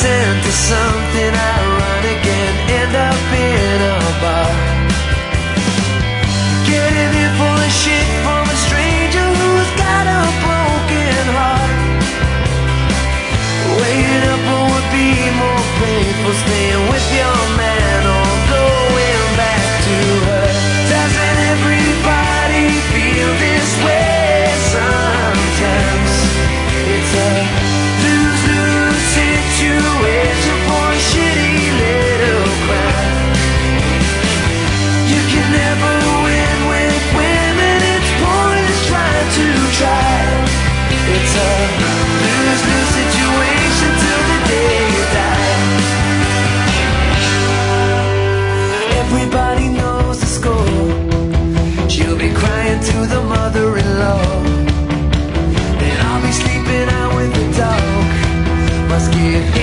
into something ironic and end up in a bar, getting in full of shit from a stranger who's got a broken heart. Waiting up would be more painful, staying with your man or going back to her. Doesn't everybody feel this way sometimes? It's a lose-lose situation for a shitty little crime. You can never win with women, it's pointless trying to try. It's a lose-lose situation till the day you die. Everybody knows the score. She'll be crying to the mother-in-law, and I'll be sleeping out with the dog. Must get